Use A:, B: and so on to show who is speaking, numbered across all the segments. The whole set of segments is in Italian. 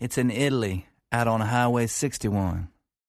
A: It's in Italy, out on Highway 61.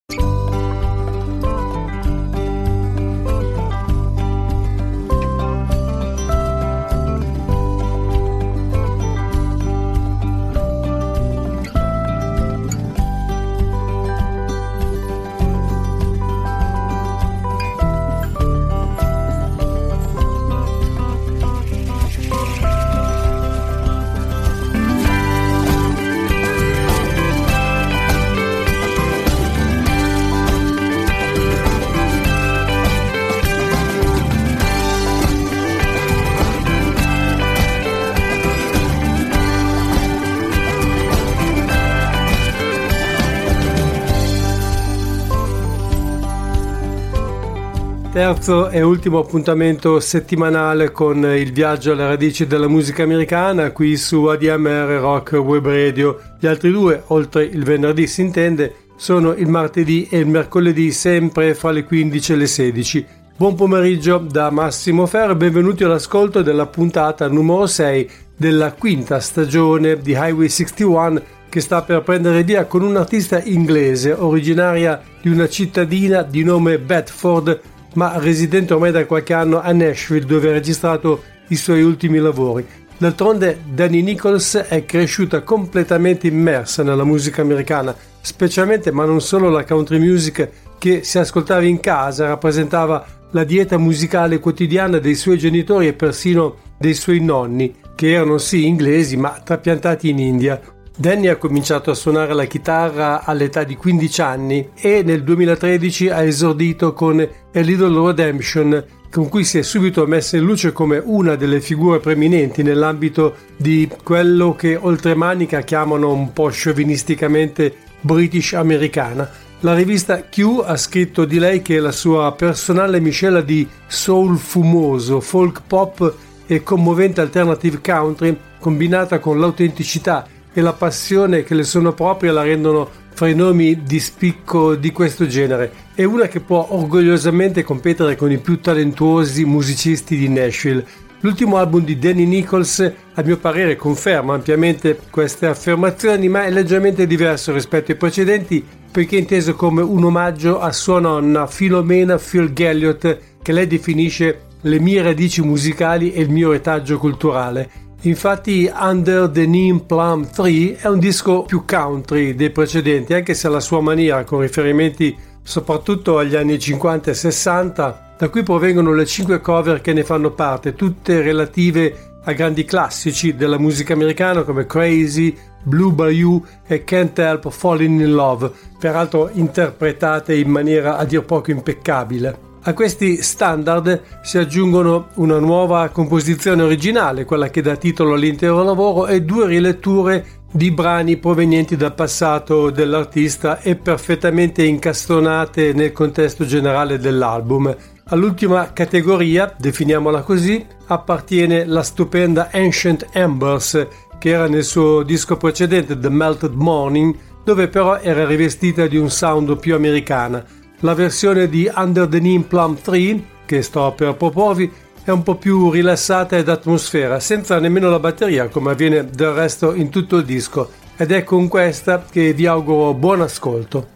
B: Terzo e ultimo appuntamento settimanale con il viaggio alle radici della musica americana qui su ADMR Rock Web Radio. Gli altri due, oltre il venerdì si intende, sono il martedì e il mercoledì, sempre fra le 15 e le 16. Buon pomeriggio da Massimo Ferro e benvenuti all'ascolto della puntata numero 6 della quinta stagione di Highway 61, che sta per prendere via con un'artista inglese originaria di una cittadina di nome Bedford, ma residente ormai da qualche anno a Nashville, dove ha registrato i suoi ultimi lavori. D'altronde Dani Nichols è cresciuta completamente immersa nella musica americana, specialmente ma non solo la country music che si ascoltava in casa, rappresentava la dieta musicale quotidiana dei suoi genitori e persino dei suoi nonni, che erano sì inglesi ma trapiantati in India. Danny ha cominciato a suonare la chitarra all'età di 15 anni e nel 2013 ha esordito con A Little Redemption, con cui si è subito messa in luce come una delle figure preeminenti nell'ambito di quello che oltremanica chiamano un po' sciovinisticamente British americana. La rivista Q ha scritto di lei che è la sua personale miscela di soul fumoso, folk pop e commovente alternative country, combinata con l'autenticità e la passione che le sono proprie, la rendono fra i nomi di spicco di questo genere. È una che può orgogliosamente competere con i più talentuosi musicisti di Nashville. L'ultimo album di Danny Nichols, a mio parere, conferma ampiamente queste affermazioni, ma è leggermente diverso rispetto ai precedenti, poiché è inteso come un omaggio a sua nonna Philomena Phil Galliot, che lei definisce le mie radici musicali e il mio retaggio culturale. Infatti Under the Neon Plum Tree è un disco più country dei precedenti, anche se alla sua maniera, con riferimenti soprattutto agli anni 50 e 60, da cui provengono le 5 cover che ne fanno parte, tutte relative a grandi classici della musica americana come Crazy, Blue Bayou e Can't Help Falling in Love, peraltro interpretate in maniera a dir poco impeccabile. A questi standard si aggiungono una nuova composizione originale, quella che dà titolo all'intero lavoro, e 2 riletture di brani provenienti dal passato dell'artista e perfettamente incastonate nel contesto generale dell'album. All'ultima categoria, definiamola così, appartiene la stupenda Ancient Embers, che era nel suo disco precedente The Melted Morning, dove però era rivestita di un sound più americana. La versione di Under the Neon Plum Tree, che sto per proporvi, è un po' più rilassata ed atmosfera, senza nemmeno la batteria, come avviene del resto in tutto il disco, ed è con questa che vi auguro buon ascolto.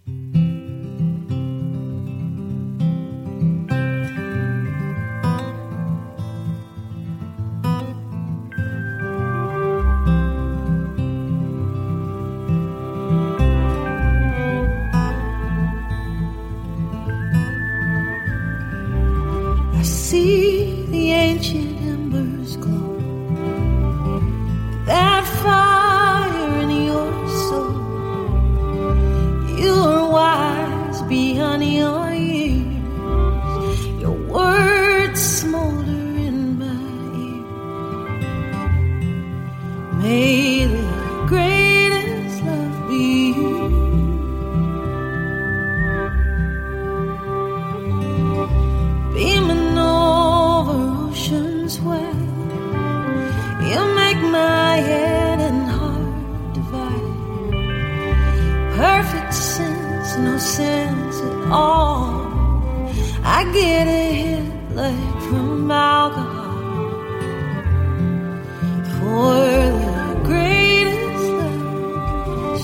C: See the ancient embers glow, that fire in your soul. You are wise beyond your years, your words smolder in my ear. May the greatest love be you. Beaming over oceans where you make my head and heart divide. Perfect sense, no sense at all. I get a hit like from alcohol. For the greatest love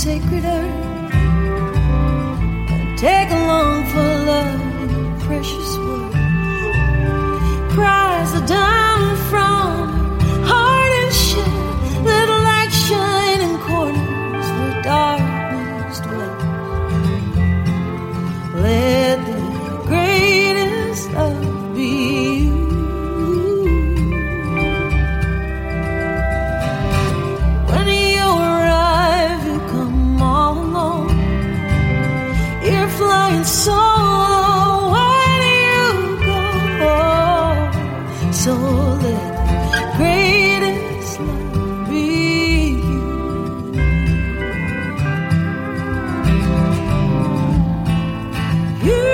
C: sacred earth and take along for love your precious word. Cries are down from heart and shed, little light shine in corners where darkness dwells. Let the greatest love be you. When you arrive, you come all alone. You're flying solo. Where do you go? So let the greatest love be you. You.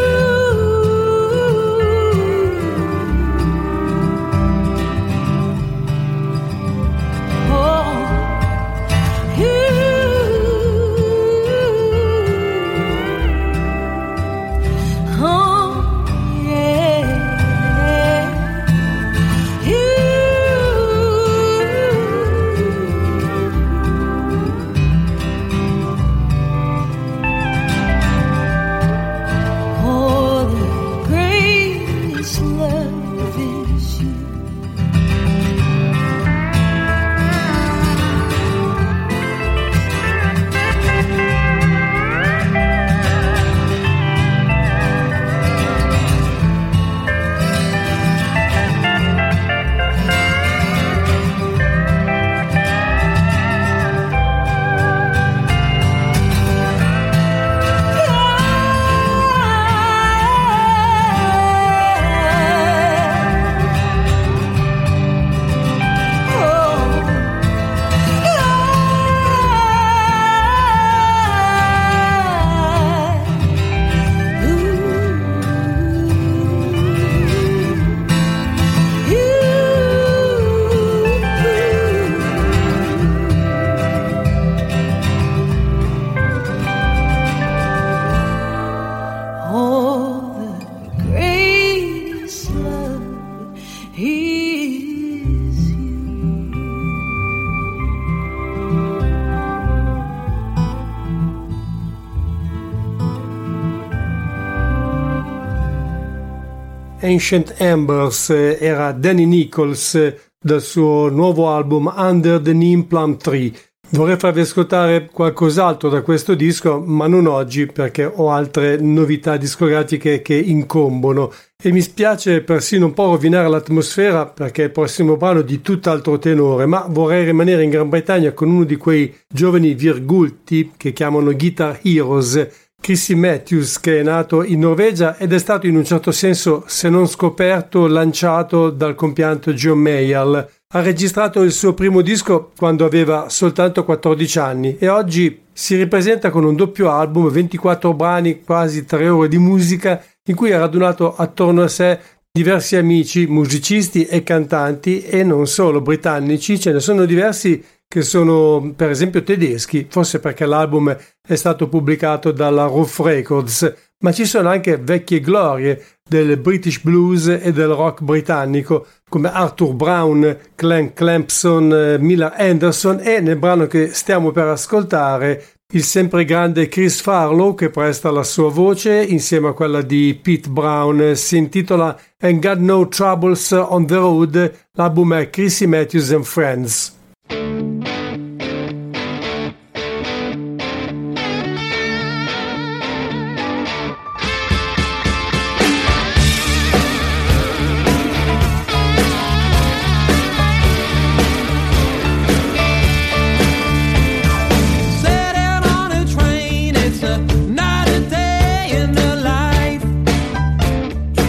B: Ancient Embers era Danny Nichols dal suo nuovo album Under the Neem Plum Tree. Vorrei farvi ascoltare qualcos'altro da questo disco, ma non oggi perché ho altre novità discografiche che incombono e mi spiace persino un po' rovinare l'atmosfera perché il prossimo brano è di tutt'altro tenore, ma vorrei rimanere in Gran Bretagna con uno di quei giovani virgulti che chiamano Guitar Heroes, Chrissy Matthews, che è nato in Norvegia ed è stato in un certo senso, se non scoperto, lanciato dal compianto John Mayall. Ha registrato il suo primo disco quando aveva soltanto 14 anni e oggi si ripresenta con un doppio album, 24 brani, quasi 3 ore di musica, in cui ha radunato attorno a sé diversi amici, musicisti e cantanti, e non solo britannici, ce ne sono diversi che sono per esempio tedeschi, forse perché l'album è stato pubblicato dalla Rough Records, ma ci sono anche vecchie glorie del British blues e del rock britannico come Arthur Brown, Glenn Clampson, Miller Anderson e nel brano che stiamo per ascoltare il sempre grande Chris Farlow che presta la sua voce insieme a quella di Pete Brown. Si intitola Ain't Got No Troubles on the Road, l'album è Chrissy Matthews and Friends.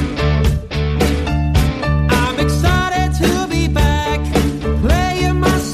D: I'm excited to be back, playing my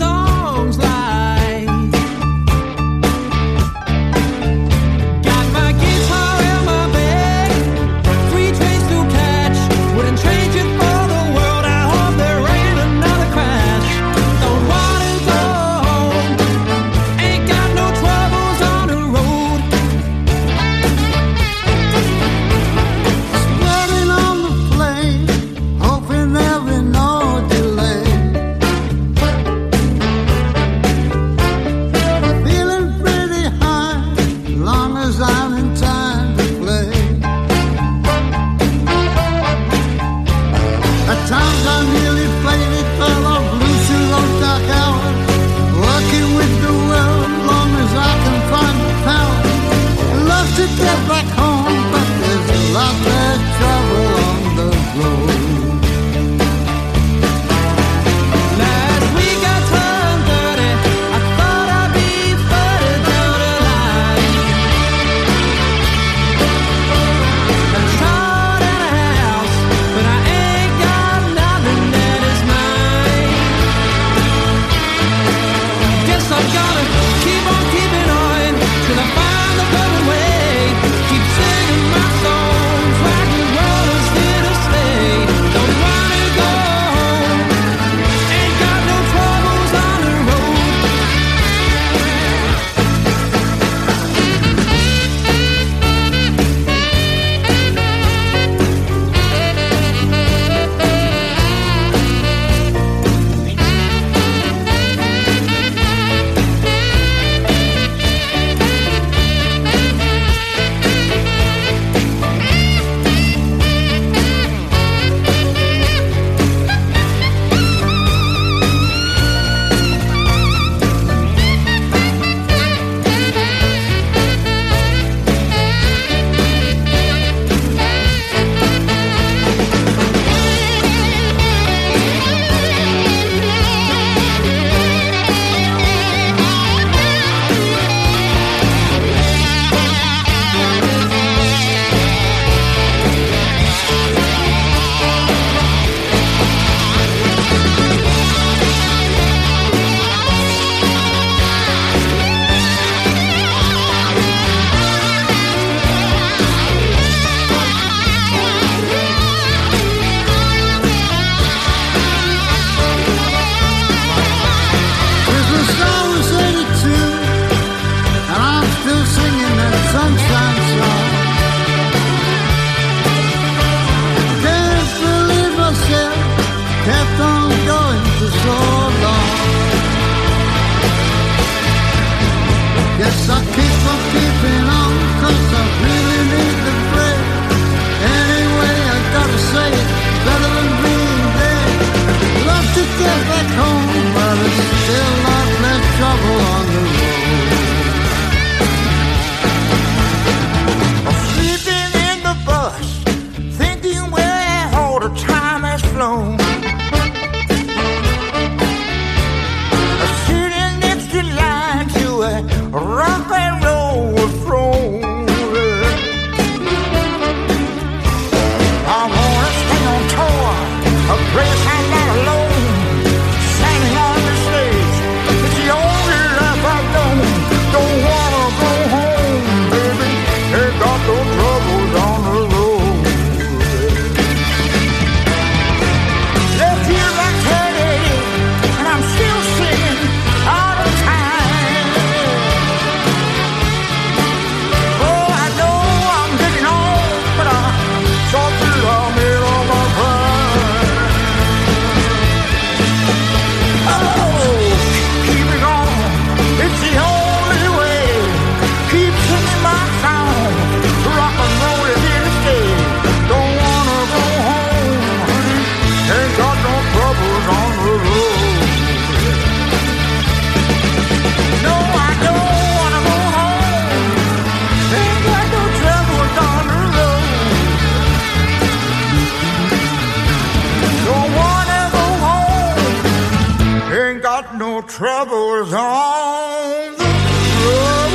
D: got no troubles on the road.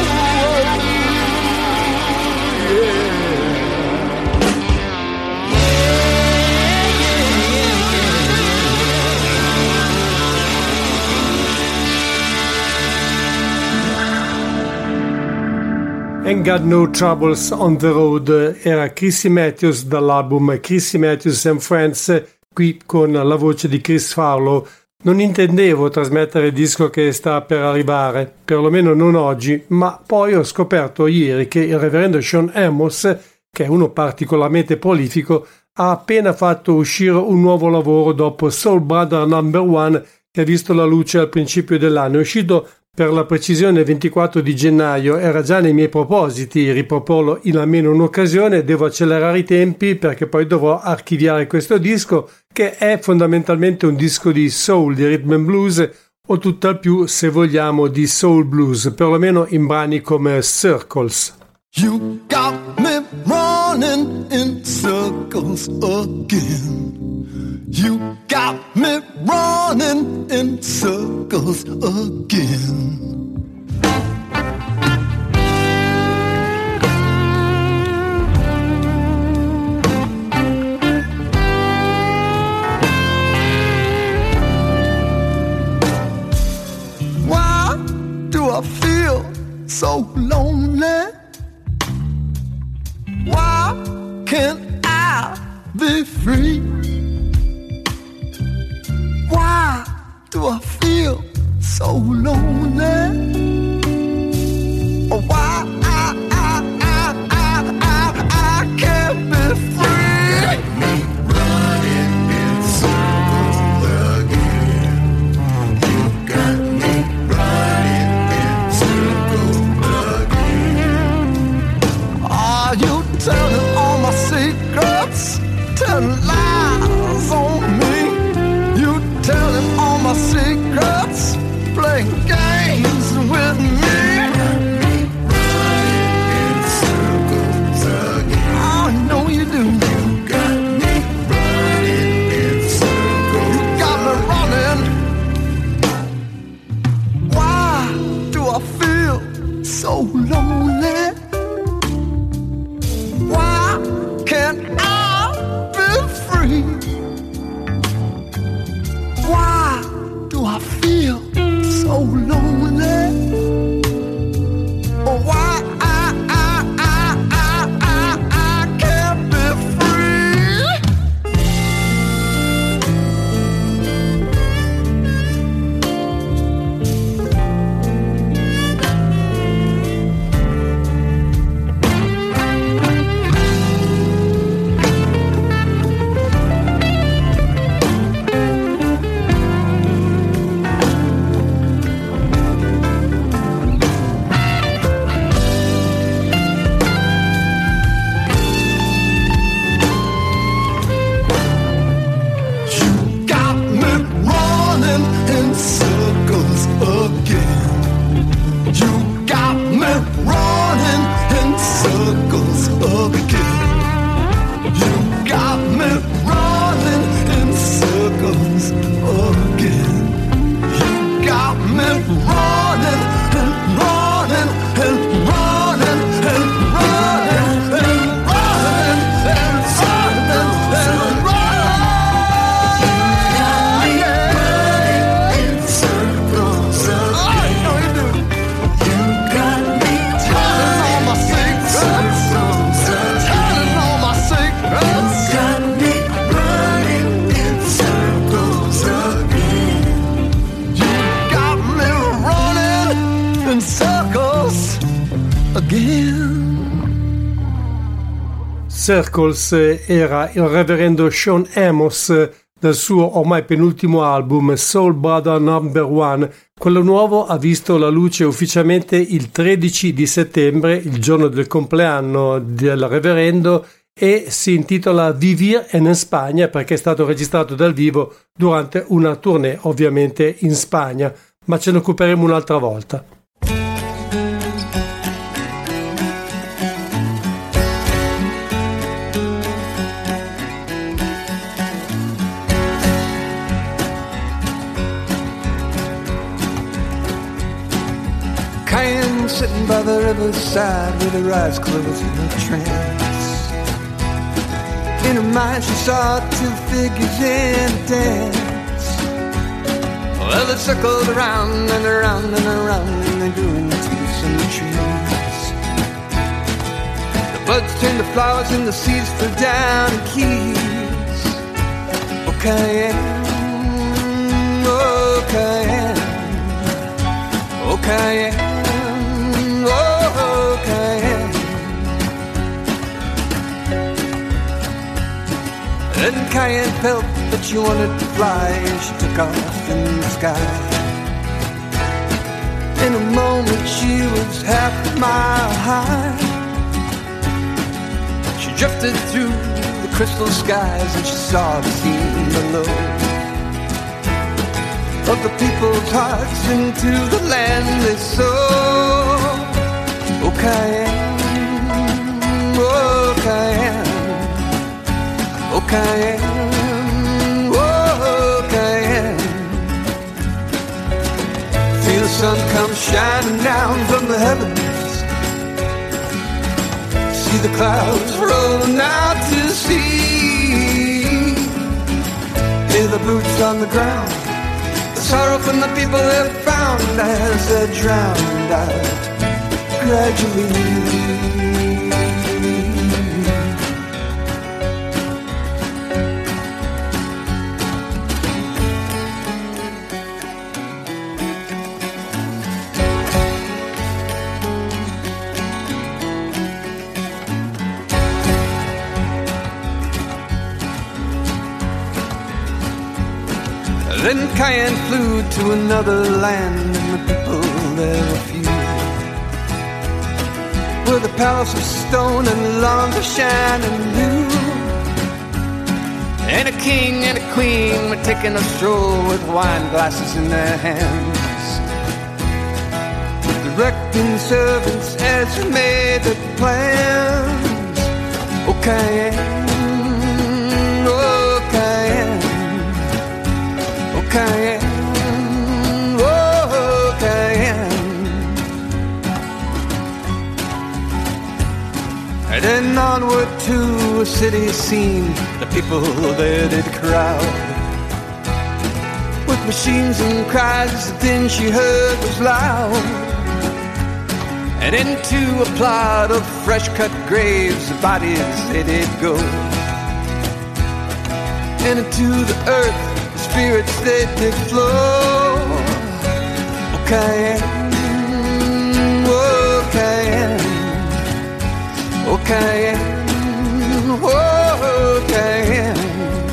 D: Yeah.
B: Ain't Got No Troubles on the Road era Chrissy Matthews dall'album Chrissy Matthews and Friends, qui con la voce di Chris Farlow. Non intendevo trasmettere il disco che sta per arrivare, perlomeno non oggi, ma poi ho scoperto ieri che il reverendo Sean Amos, che è uno particolarmente prolifico, ha appena fatto uscire un nuovo lavoro dopo Soul Brother No. 1, che ha visto la luce al principio dell'anno. È uscito per la precisione il 24 di gennaio, era già nei miei propositi riproporlo in almeno un'occasione. Devo accelerare i tempi perché poi dovrò archiviare questo disco, che è fondamentalmente un disco di soul, di rhythm and blues, o tutt'al più, se vogliamo, di soul blues, perlomeno in brani come Circles.
E: You got me running in circles again. You got me running in circles again. Why do I feel so lonely? Why can't I be free? Why do I feel so lonely? Why I can't be free? Got me running in circles again. You got me running in circles again. Are you telling all my secrets? Telling lies on me? Telling all my secrets, playing games with me. Got me running in circles again. I know you do. You got me running in circles. You got me running. Why do I feel so lonely? Why can't I be free? Why do I feel so lonely? Why I can't be free?
B: Circles era il reverendo Sean Amos dal suo ormai penultimo album Soul Brother No. 1. Quello nuovo ha visto la luce ufficialmente il 13 di settembre, il giorno del compleanno del reverendo, e si intitola Vivir en Spagna perché è stato registrato dal vivo durante una tournée ovviamente in Spagna, ma ce ne occuperemo un'altra volta.
E: woman sitting by the riverside with her eyes closed in a trance. In her mind she saw two figures in a dance. Well, they circled around and around and around, and they grew into some trees. The buds turned to flowers and the seeds fell down in keys. Oh, Cayenne, oh, Cayenne, oh, Cayenne, oh, Cayenne. Then Cayenne felt that she wanted to fly, and she took off in the sky. In a moment she was half a mile high. She drifted through the crystal skies, and she saw the scene below of the people's hearts into the land they sow. Oh, Cayenne, oh, Cayenne, oh, Cayenne, oh, Cayenne. Feel the sun come shining down from the heavens. See the clouds rolling out to sea. Hear the boots on the ground, the sorrow from the people they found as they're drowned out gradually. Then Cayenne flew to another land, and the people there were few. Where the palace was stone and lawns were shining blue. And a king and a queen were taking a stroll with wine glasses in their hands, directing servants as they made their plans. Oh, Cayenne, oh, Cayenne, Cayenne, oh, Cayenne. And then onward to a city scene, the people there did crowd. With machines and cries, the din she heard was loud. And into a plot of fresh-cut graves, the bodies they did go. And into the earth, spirits they did flow. Oh, Cayenne, oh, Cayenne, oh, Cayenne, oh, Cayenne.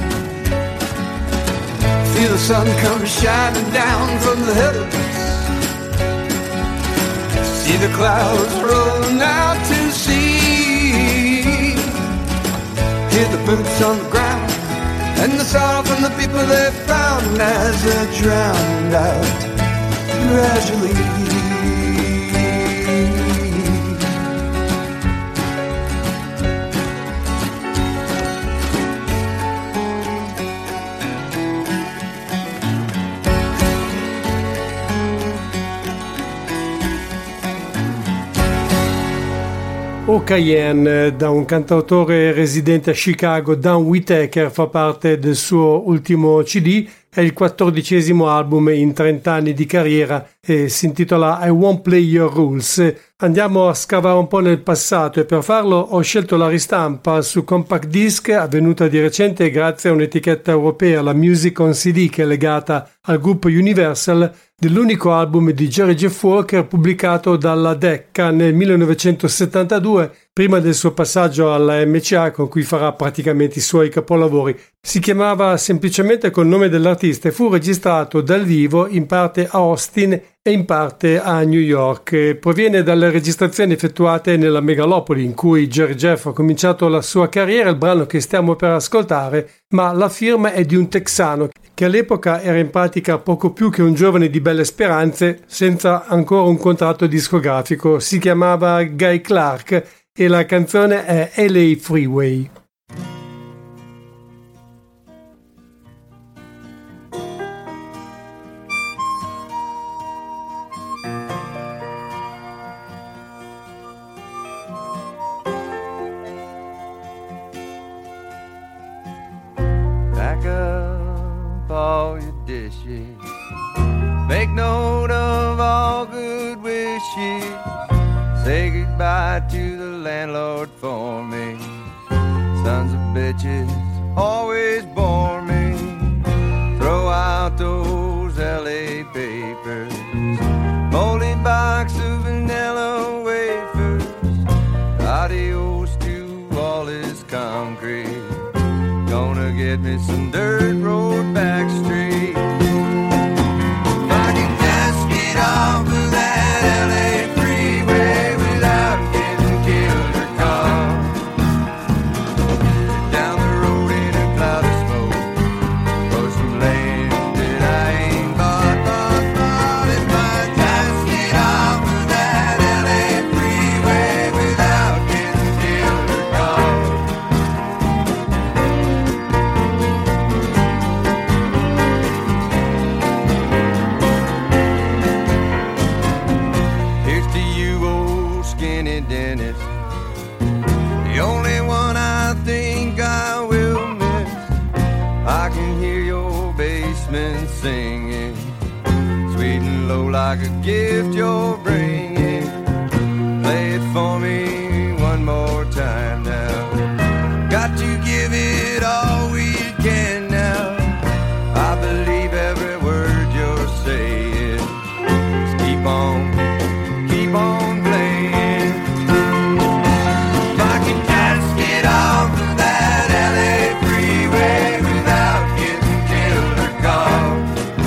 E: Feel the sun come shining down from the heavens. See the clouds rolling out to sea. Hear the boots on the ground, and the sorrow from the people they found as they're drowned out gradually.
B: O Cayenne, da un cantautore residente a Chicago, Dan Whitaker, fa parte del suo ultimo CD, è il 14° album in 30 anni di carriera e si intitola I Won't Play Your Rules. Andiamo a scavare un po' nel passato e per farlo ho scelto la ristampa su compact disc, avvenuta di recente grazie a un'etichetta europea, la Music on CD, che è legata al gruppo Universal, dell'unico album di Jerry Jeff Walker pubblicato dalla Decca nel 1972, prima del suo passaggio alla MCA, con cui farà praticamente i suoi capolavori. Si chiamava semplicemente col nome dell'artista e fu registrato dal vivo in parte a Austin e in parte a New York. Proviene dalle registrazioni effettuate nella megalopoli in cui Jerry Jeff ha cominciato la sua carriera. Il brano che stiamo per ascoltare, ma la firma è di un texano che all'epoca era in pratica poco più che un giovane di belle speranze senza ancora un contratto discografico. Si chiamava Guy Clark e la canzone è LA Freeway.
F: dishes. Make note of all good wishes. Say goodbye to the landlord for me. Sons of bitches always bore me. Throw out those LA papers. Moldy box of vanilla wafers. Adios to all this concrete. Gonna get me some dirt road back street. If I can just get off of that LA freeway without getting killed or caught. Down the road in a cloud of smoke. For some land that I ain't bought. If I just get off of that LA freeway without getting killed or caught. Here's to you, old skinny Dennis. The only one I think I will miss. I can hear your basement singing, sweet and low like a gift you're bringing. Play it for me one more time now. Got to give it all we can now. I believe every word you're saying. Just keep on playing. If I can just get off of that LA freeway without getting killed or caught.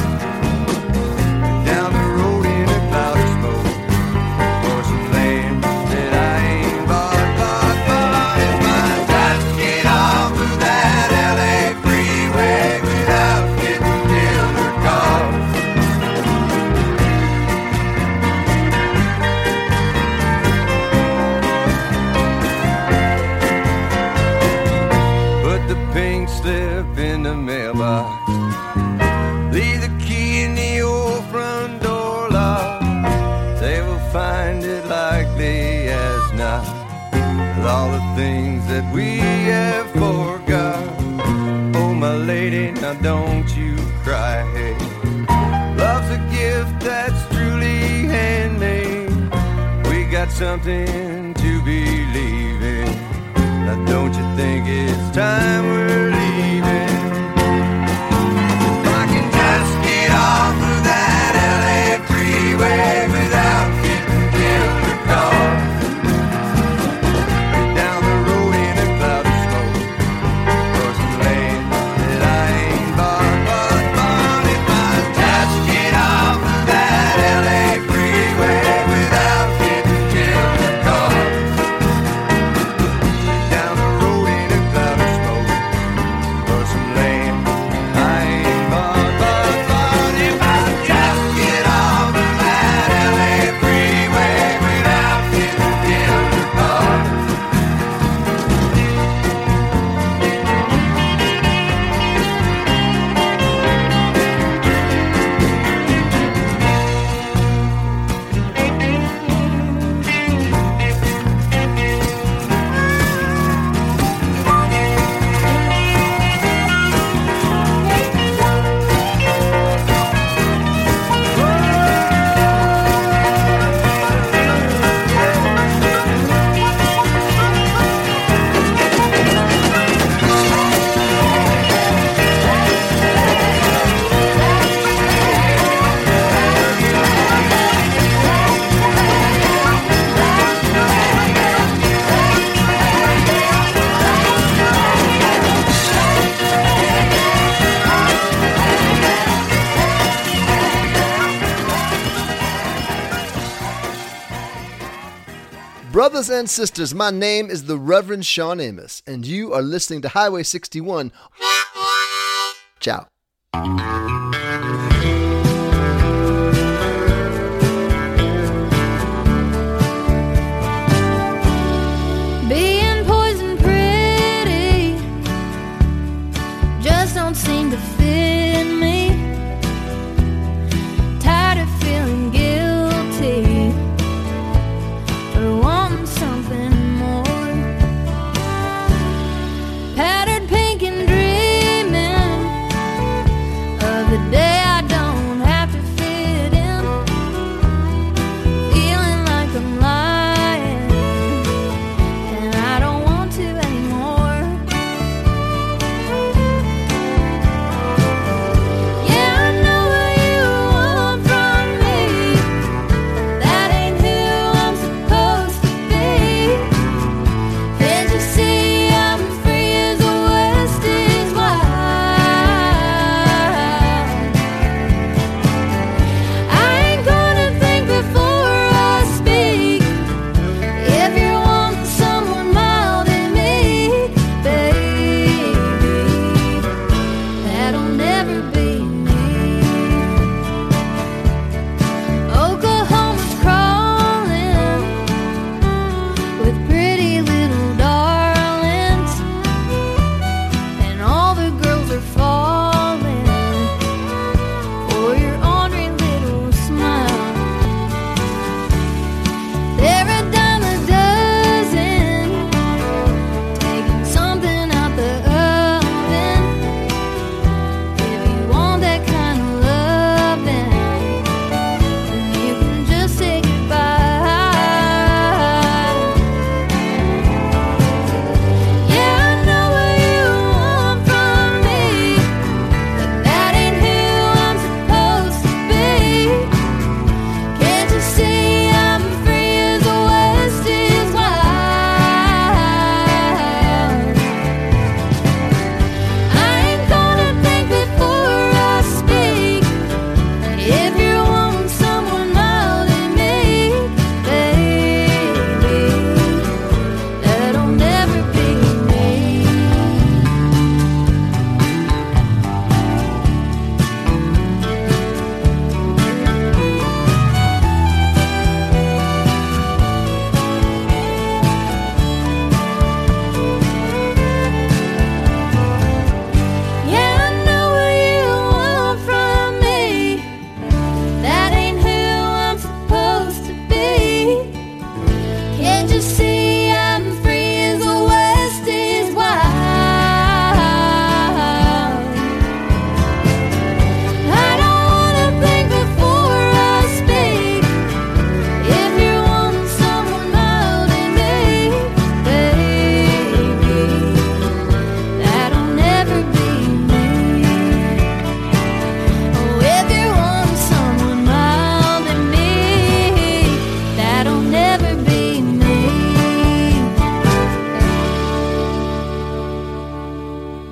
F: Down the road in a cloud of smoke. For some land that I ain't bought. If I just get off of that LA freeway without getting killed or caught. Put the pink slip in the mailbox. Leave the key in the old front door lock. They will find it likely as not. With all the things that we have forgot. Oh, my lady, now don't you cry. Hey, love's a gift that's truly handmade. We got something to believe in. Now don't you think it's time we're leaving? If I can just get off of that LA freeway without getting killed or caught. Down the road in a cloud of smoke. For some land that I ain't bought. If I just get off of that LA freeway without getting killed or caught. Down the road in a cloud of smoke. For some land I ain't bought. If I just get off of that LA freeway without getting killed or caught.
G: Brothers and sisters, my name is the Reverend Sean Amos, and you are listening to Highway 61. Ciao.
C: Being poison pretty just don't seem to fit me. Tired of feeling guilty for wanting something more. Powdered pink and dreaming of the day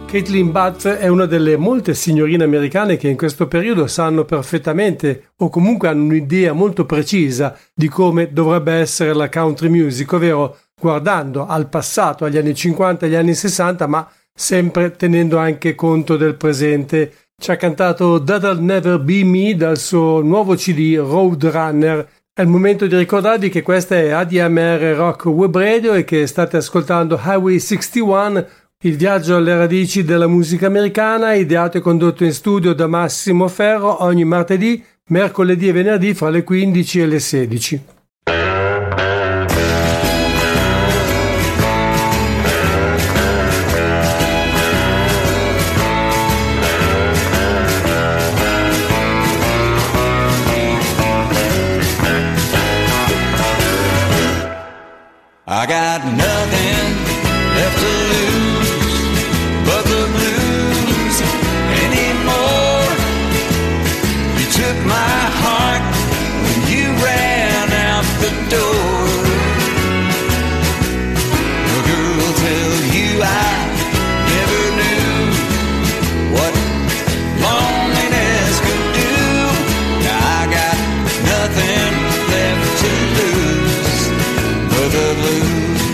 B: Caitlin Butt è una delle molte signorine americane che in questo periodo sanno perfettamente o comunque hanno un'idea molto precisa di come dovrebbe essere la country music, ovvero guardando al passato, agli anni 50 e agli anni 60, ma sempre tenendo anche conto del presente. Ci ha cantato That'll Never Be Me dal suo nuovo CD Roadrunner. È il momento di ricordarvi che questa è ADMR Rock Web Radio e che state ascoltando Highway 61, il viaggio alle radici della musica americana, ideato e condotto in studio da Massimo Ferro ogni martedì, mercoledì e venerdì fra le 15 e le 16.
F: I got nothing left to lose but the blues anymore. You took my heart when you ran out the door. A girl tell you I never knew what loneliness could do. Now I got nothing left to lose but the blues.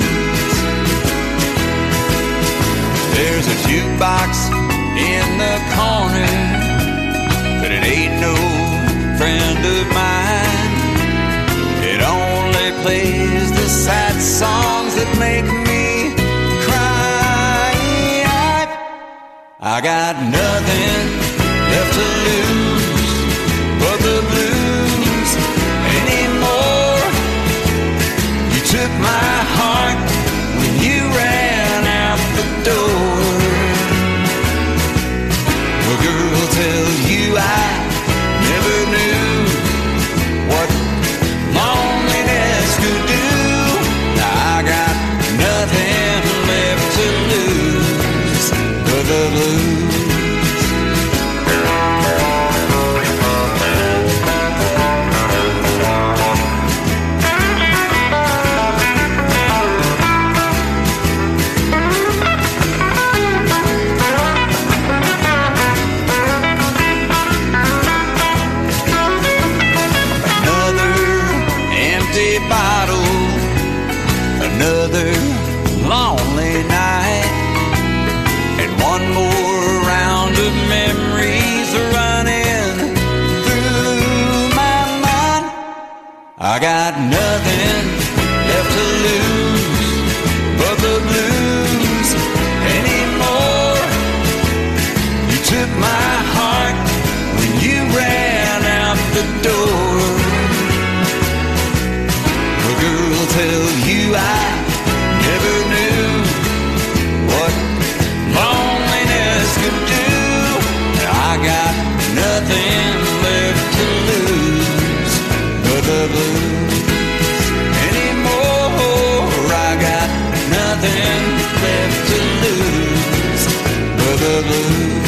F: There's a jukebox in the corner, but it ain't no friend of mine. It only plays the sad songs that make me cry. I got nothing left to lose but the blues anymore. You took my heart when you ran out the door. A girl tell you I never knew what loneliness could do. Now I got nothing left to lose but the blues. Another lonely night, and one more round of memories running through my mind. I got nothing left to lose but the blues anymore. You took my heart when you ran out the door. A girl tell you I never knew what loneliness could do. I got nothing left to lose but the blues anymore. I got nothing left to lose but the blues.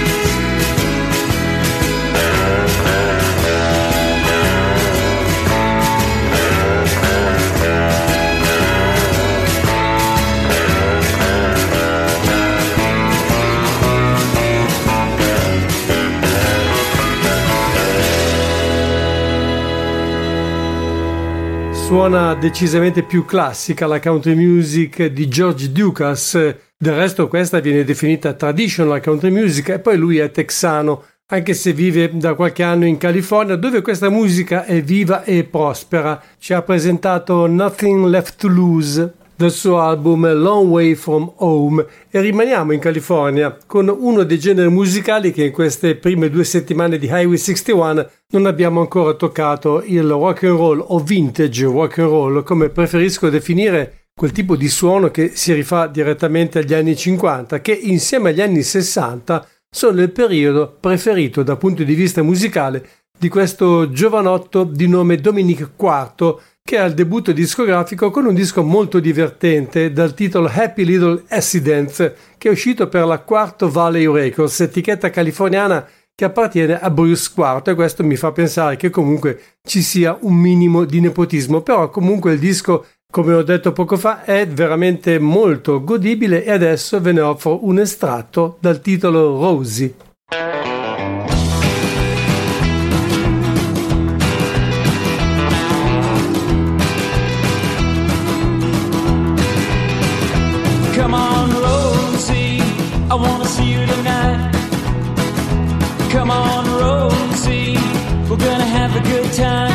B: Suona decisamente più classica la country music di George Lucas. Del resto questa viene definita traditional country music e poi lui è texano, anche se vive da qualche anno in California, dove questa musica è viva e prospera. Ci ha presentato Nothing Left to Lose del suo album Long Way From Home e rimaniamo in California con uno dei generi musicali che in queste prime 2 settimane di Highway 61 non abbiamo ancora toccato, il rock and roll o vintage rock and roll, come preferisco definire quel tipo di suono che si rifà direttamente agli anni 50, che insieme agli anni 60 sono il periodo preferito dal punto di vista musicale di questo giovanotto di nome Dominic Quarto, che ha il debutto discografico con un disco molto divertente dal titolo Happy Little Accidents, che è uscito per la Quarto Valley Records, etichetta californiana che appartiene a Bruce Quarto, e questo mi fa pensare che comunque ci sia un minimo di nepotismo, però comunque il disco Come ho detto poco fa, è veramente molto godibile e adesso ve ne offro un estratto dal titolo Rosie.
H: Come on, Rosie, I wanna see you tonight. Come on, Rosie, we're gonna have a good time.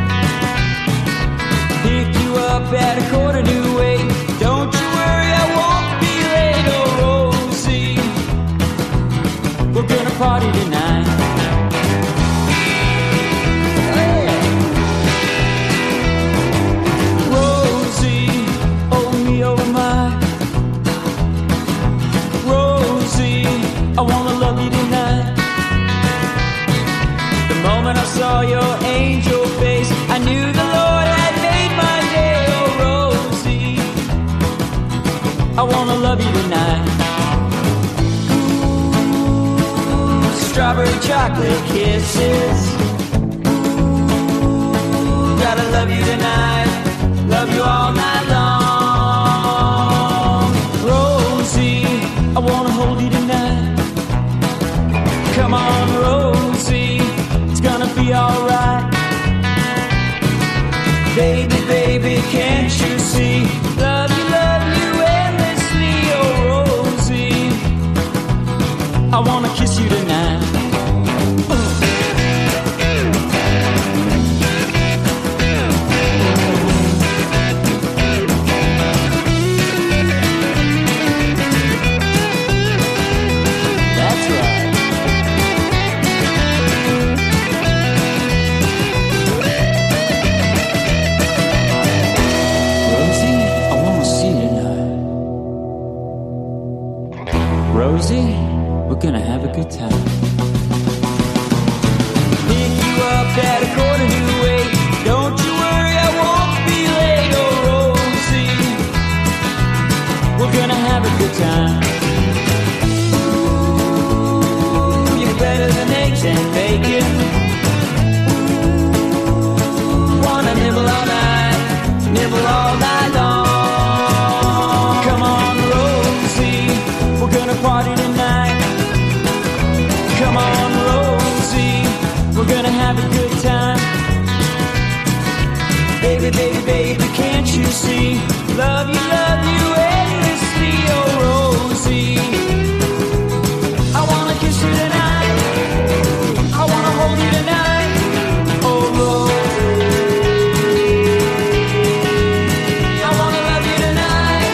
H: Pick you up at a quarter to 8. Don't you worry, I won't be late. Oh, Rosie, we're gonna party tonight. Hey. Rosie, oh me, oh my. Rosie, I wanna love you tonight. The moment I saw your angel face, I knew the Lord had made my day. Oh, Rosie, I wanna love you tonight. Ooh, strawberry chocolate kisses. Ooh, gotta love you tonight. Love you all night long. Rosie, I wanna hold you tonight. Come on, Rosie, it's gonna be alright. Baby, baby, can't you see? Love you endlessly. Oh, Rosie, I wanna kiss you tonight. That's right. Rosie, we're gonna have a good time. Pick you up at a quarter to 8. Don't you worry, I won't be late. Oh, Rosie, we're gonna have a good time. Ooh, you're better than eggs and bacon. Ooh, wanna nibble all night, nibble all night long. Come on, Rosie, we're gonna party tonight. Come on, Rosie, we're gonna have a good time. Baby, baby, baby, can't you see? Love you endlessly. Oh, Rosie, I wanna kiss you tonight. I wanna hold you tonight. Oh, Rosie, I wanna love you tonight.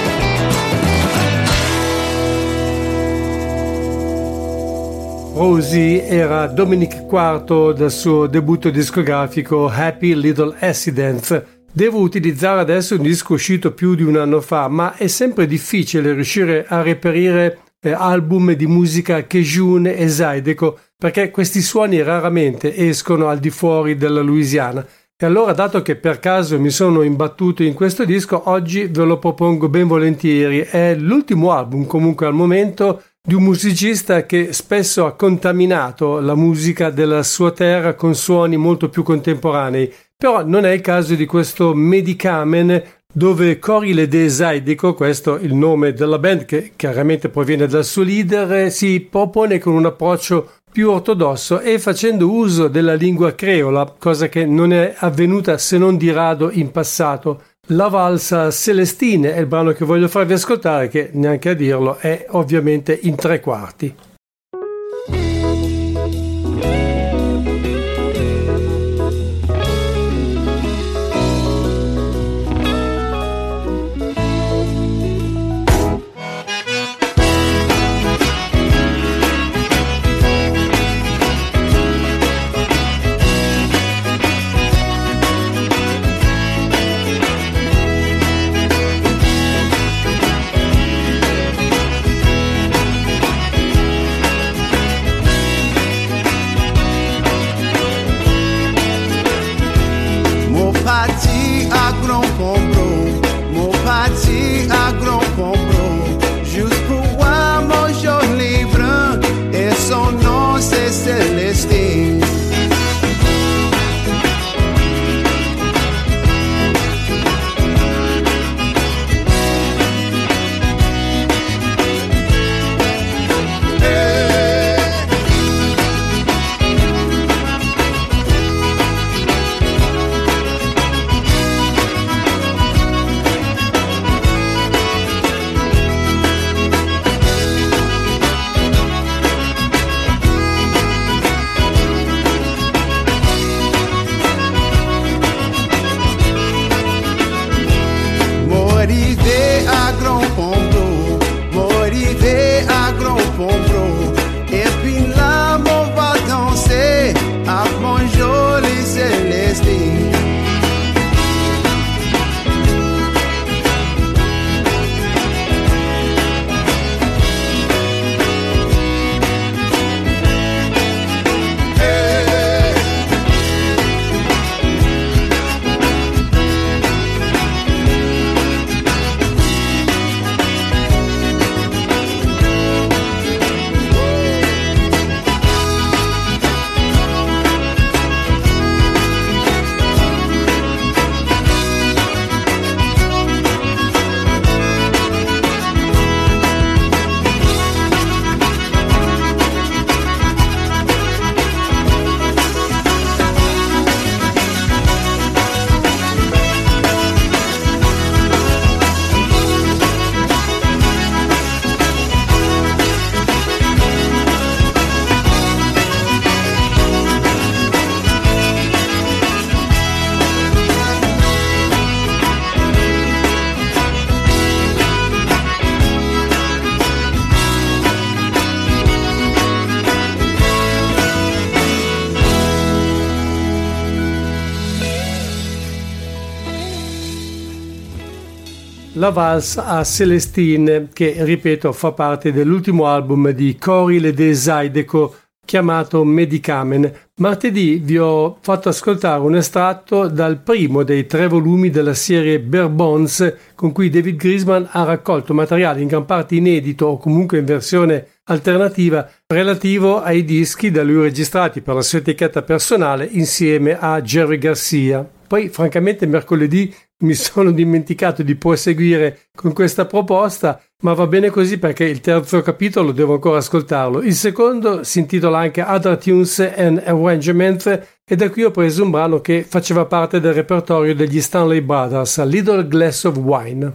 B: Rosie era Dominic IV dal suo debutto discografico Happy Little Accidents. Devo utilizzare adesso un disco uscito più di un anno fa, ma è sempre difficile riuscire a reperire album di musica cajun e zydeco, perché questi suoni raramente escono al di fuori della Louisiana. E allora, dato che per caso mi sono imbattuto in questo disco, oggi ve lo propongo ben volentieri. È l'ultimo album, comunque al momento, di un musicista che spesso ha contaminato la musica della sua terra con suoni molto più contemporanei. Però non è il caso di questo Medicamen, dove Cory Ledé Zydeco, questo è il nome della band che chiaramente proviene dal suo leader, si propone con un approccio più ortodosso e facendo uso della lingua creola, cosa che non è avvenuta se non di rado in passato. La valsa Celestine è il brano che voglio farvi ascoltare, che neanche a dirlo è ovviamente in 3/4. La valse a Celestine, che ripeto fa parte dell'ultimo album di Cory Ledé Zydeco chiamato Medicamen. Martedì vi ho fatto ascoltare un estratto dal primo dei 3 volumi della serie Bare Bones, con cui David Grisman ha raccolto materiale in gran parte inedito o comunque in versione alternativa relativo ai dischi da lui registrati per la sua etichetta personale insieme a Jerry Garcia. Poi francamente mercoledì mi sono dimenticato di proseguire con questa proposta, ma va bene così perché il terzo capitolo devo ancora ascoltarlo. Il secondo si intitola anche Other Tunes and Arrangements e da qui ho preso un brano che faceva parte del repertorio degli Stanley Brothers, A Little Glass of Wine.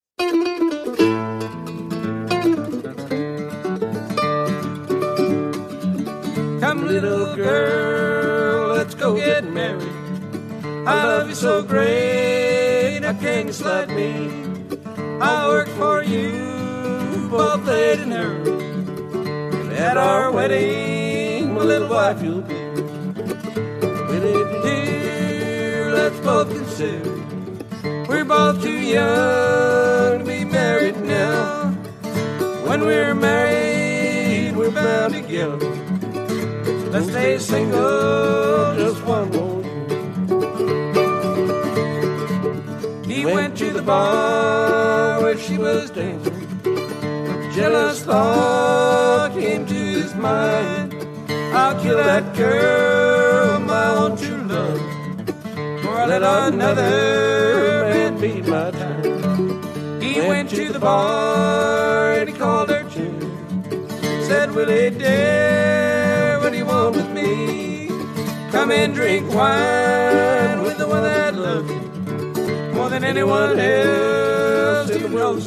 I: Come little girl, let's go get married. I love you so great, how can you slight me? I work for you, both late and early. And at our wedding, my little wife you'll be. Dear, let's both consider we're both too young to be married now. When we're married, we're bound together. Let's stay single just one more. He went to the bar where she was dancing. A jealous thought came to his mind. I'll kill that girl, my own true love, or I'll let another man beat my time. He went to the bar and he called her June. Said, Willie dear, what do you want with me? Come and drink wine with the one that loves you more than anyone else in the world.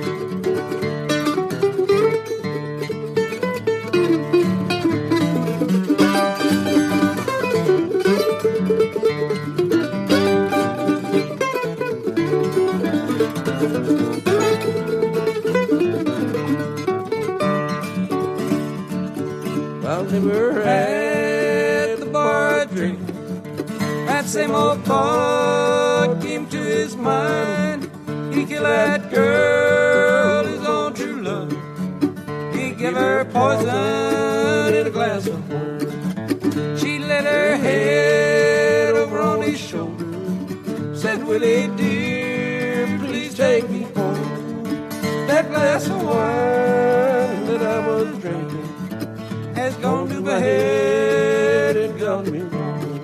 I: While they were at the bar drinking, that same old thought came to his mind. He killed that girl, his own true love. He gave her poison in a glass of wine. She laid her head over on his shoulder. Said, Willie dear, please take me home. That glass of wine that I was drinking has gone to my head and got me wrong.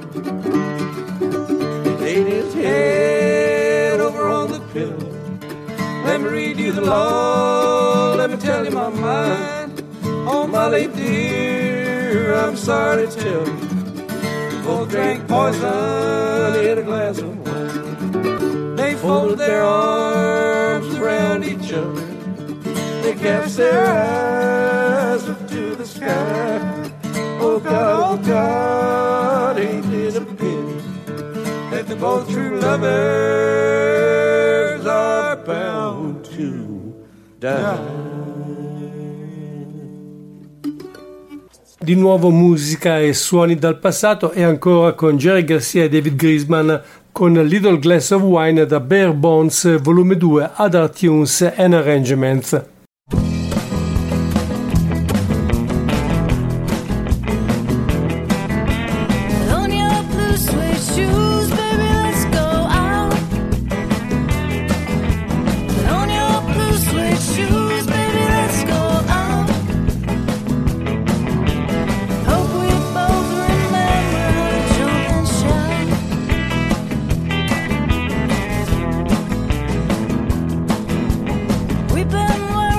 I: He laid his head over on the pillow. Let me read you the law, let me tell you my mind. Oh, Molly dear, I'm sorry to tell you, both drank poison in a glass of wine. They folded their arms around each other. They cast their eyes up to the sky. Oh God, ain't it a pity that the both true lovers are bound to die.
B: Di nuovo musica e suoni dal passato e ancora con Jerry Garcia e David Grisman con Little Glass of Wine da Bare Bones volume 2 Other Tunes and Arrangements.
C: We've been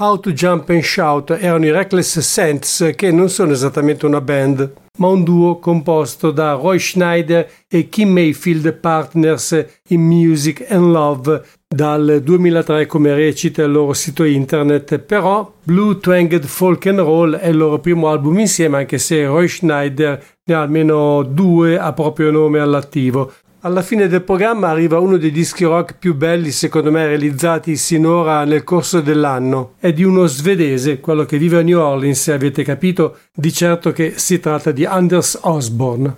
B: How to Jump and Shout erano i Reckless Saints, che non sono esattamente una band, ma un duo composto da Roy Schneider e Kim Mayfield, partners in Music and Love, dal 2003 come recita il loro sito internet. Però Blue Twanged Folk and Roll è il loro primo album insieme, anche se Roy Schneider ne ha almeno 2 a proprio nome all'attivo. Alla fine del programma arriva uno dei dischi rock più belli secondo me realizzati sinora nel corso dell'anno. È di uno svedese, quello che vive a New Orleans, se avete capito di certo che si tratta di Anders Osborne.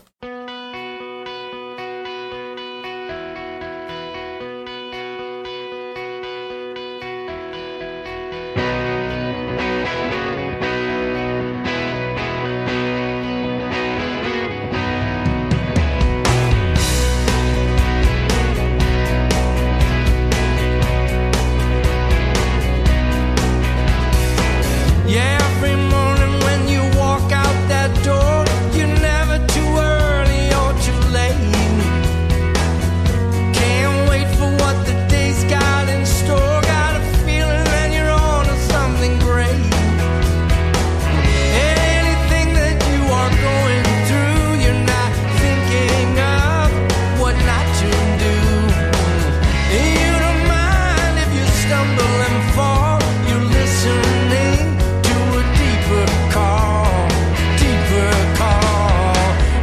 I: Every morning when you walk out that door, you're never too early or too late. Can't wait for what the day's got in store. Got a feeling that you're on to something great. Anything that you are going through, you're not thinking of what not to do. You don't mind if you stumble and fall. You're listening to a deeper call, deeper call.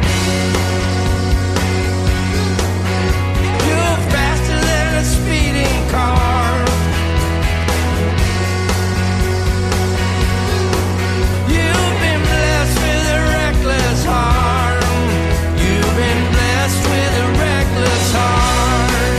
I: You're faster than a speeding car. You've been blessed with a reckless heart. You've been blessed with a reckless heart.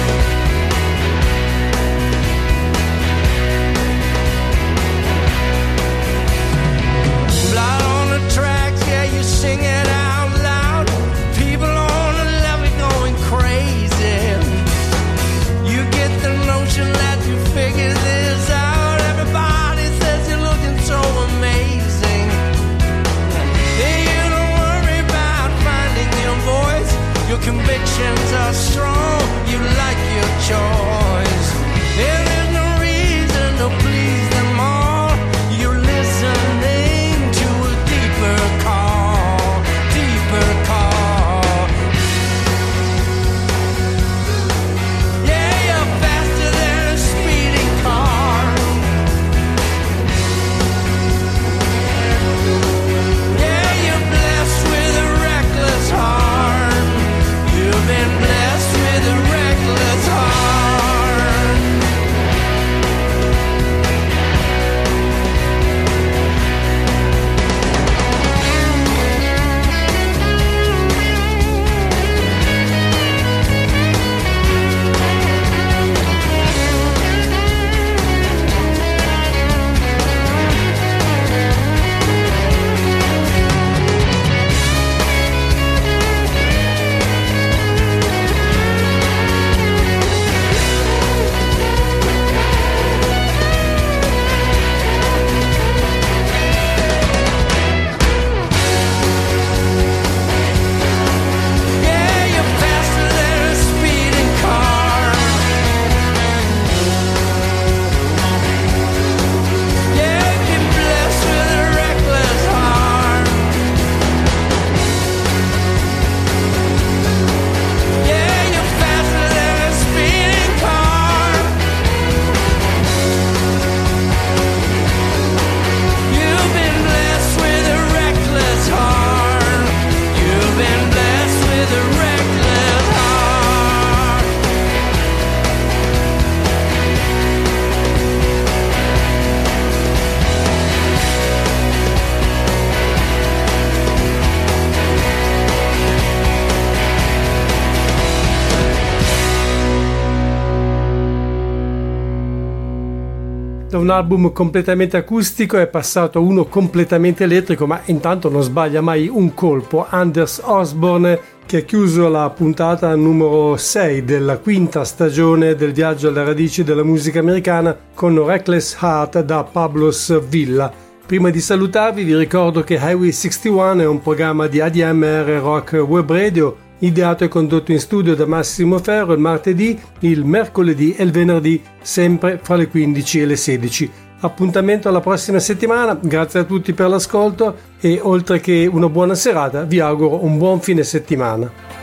I: Blood on the tracks, yeah, you sing it out loud. People on the levee going crazy. You get the notion that you figured this out. Everybody says you're looking so amazing. You don't worry about finding your voice. Your convictions are strong. You like your choice. And there's no reason to please them all. You're listening to a deeper call, deeper call. Yeah, you're faster than a speeding car. Yeah, you're blessed with a reckless heart. You've been blessed with a reckless heart. Yeah, you're faster than a speeding car. Yeah, you've been blessed with a reckless heart. Yeah, you're faster than a speeding car. You've been blessed with a reckless heart. You've been blessed with a reckless heart.
B: Da un album completamente acustico è passato a uno completamente elettrico, ma intanto non sbaglia mai un colpo. Anders Osborne, che ha chiuso la puntata numero 6 della quinta stagione del viaggio alle radici della musica americana con Reckless Heart da Pablos Villa. Prima di salutarvi vi ricordo che Highway 61 è un programma di ADMR Rock Web Radio, ideato e condotto in studio da Massimo Ferro il martedì, il mercoledì e il venerdì, sempre fra le 15 e le 16. appuntamento alla prossima settimana, grazie a tutti per l'ascolto e oltre che una buona serata vi auguro un buon fine settimana.